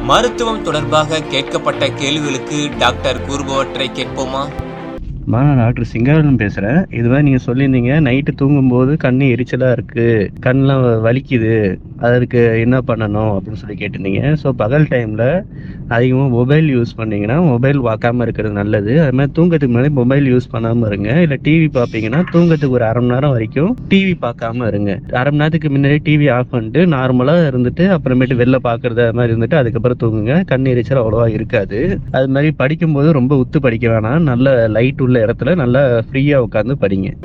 மருத்துவம் தொடர்பாக கேட்கப்பட்ட கேள்விகளுக்கு டாக்டர் கூறுபவற்றை கேட்போமா? நான் டாக்டர் சிங்காரன் பேசுறேன். இதுமாதிரி நீங்க சொல்லியிருந்தீங்க, நைட்டு தூங்கும்போது கண்ணு எரிச்சலா இருக்கு, கண்லாம் வலிக்குது, அதற்கு என்ன பண்ணணும் அப்படின்னு சொல்லி கேட்டிருந்தீங்க. ஸோ பகல் டைம்ல அதிகமாக மொபைல் யூஸ் பண்ணீங்கன்னா மொபைல் பார்க்காம இருக்கிறது நல்லது. அது மாதிரி தூங்கத்துக்கு முன்னாடி மொபைல் யூஸ் பண்ணாம இருங்க. இல்லை டிவி பார்ப்பீங்கன்னா தூங்கத்துக்கு ஒரு 1/2 மணி நேரம் வரைக்கும் டிவி பார்க்காம இருங்க. 1/2 மணி நேரத்துக்கு முன்னாடி டிவி ஆஃப் பண்ணிட்டு நார்மலா இருந்துட்டு அப்புறமேட்டு வெளில பார்க்கறது அது மாதிரி இருந்துட்டு அதுக்கப்புறம் தூங்குங்க. கண் எரிச்சல் அவ்வளோவா இருக்காது. அது மாதிரி படிக்கும்போது ரொம்ப உத்து படிக்க வேணாம். நல்ல லைட் உள்ள இடத்துல நல்லா ஃப்ரீயா உட்காந்து படிங்க.